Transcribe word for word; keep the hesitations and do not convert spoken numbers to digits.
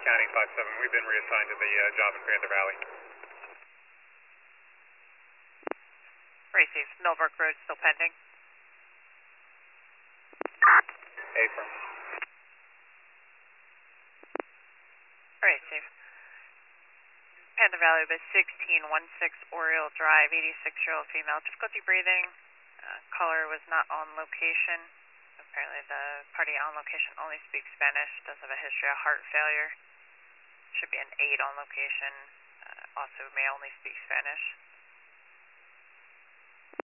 County five seven, we've been reassigned to the uh, job in Panther Valley. Receive. Millbrook Road still pending. Affirm. Receive. Panther Valley with sixteen sixteen Oriole Drive, eighty-six-year-old female, difficulty breathing. Uh, caller was not on location. Apparently the party on location only speaks Spanish, does have a history of heart failure. Should be an aide on location, uh, also may only speak Spanish.